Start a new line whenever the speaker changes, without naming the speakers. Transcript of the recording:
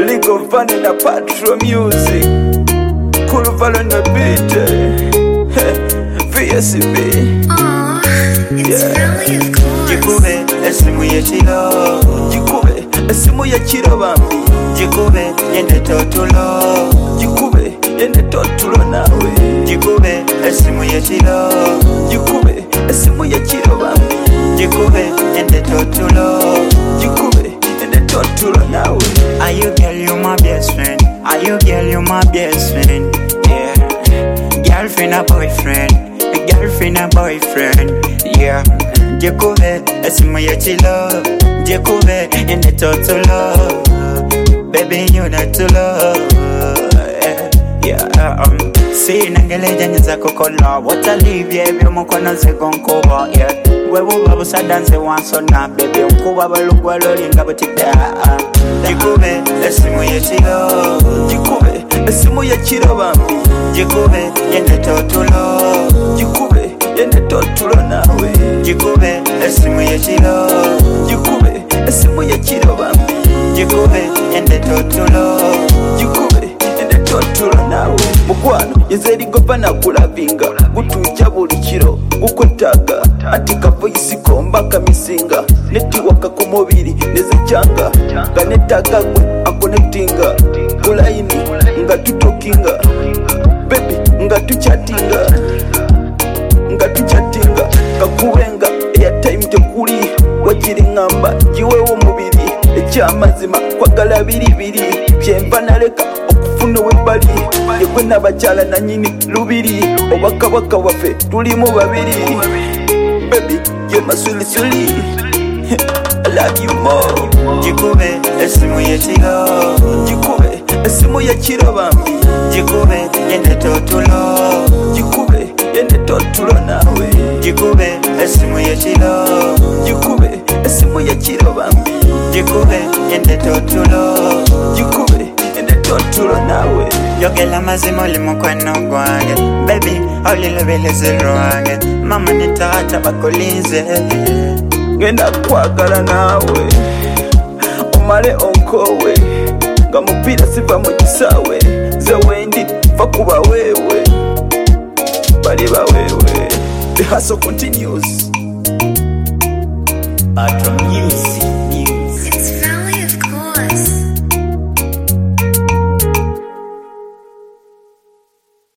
Legal Van and a Patro Music Kurval on the beat VSB
Jikube esimu ya chilo
Jikube esimu ya chilo bambi
Jikube yende totulo
Jikube yende totulo nawe
Jikube esimu ya chilo
Jikube esimu ya chilo bambi
Jikube yende totulo
Jikube yende totulo nawe.
Are you girl, you my best friend? Are you girl, you my best friend? Yeah. Girlfriend or boyfriend? Girlfriend or boyfriend? Yeah. Jikube esimu ya chilo Jikube yende totulo Baby you not to love. Yeah. See nangeleja nza kokola what I leave yeah bi mukona se gonkoba yeah wewe babu sadanse wanso na baby unkuba balugwa loli ngabutikda Jikube esimu ya chilo
Jikube esimu ya chilo bambi
Jikube yende totulo
Jikube yende totulo nawe
Jikube esimu ya chilo
Jikube esimu ya chilo bambi
Jikube yende totulo
Jikube yende totulo nawe mukwano yezeri gopa na kulavinga gutucha buli kiro gukwetaga ati kavoisi komba kamisinga netiwaka ku mubiri nezichanga nga netaga gwe akonektinga kulaini nga tutokinga baby nga tuchatinga kakuwenga airtime tekuli wakiri ngamba jiwewo mubiri ekyamazima kwagala biribiri kyemva naleka okufuna webali yegwe n'abakyala nanyini lubiri obakabaka waffe tulimu babiri baby ye masulisuli I love you more.
Jikube esimu ya chilo
Jikube esimu ya chilo bambi
Jikube yende totulo
Jikube yende totulo nawe
Jikube esimu ya chilo
Jikube esimu ya chilo bambi
Jikube yende totulo
Jikube yende totulo nawe
Yogela mazima oli mukwano gwange Baby oli lebelezero wange Mama nitata bakolinze
ngenda kwagala nawe omale onkowe nga mupira siva mu kisawe ze wendi fa kuba wewe bali bawewe. The hustle continues.
Patro Music.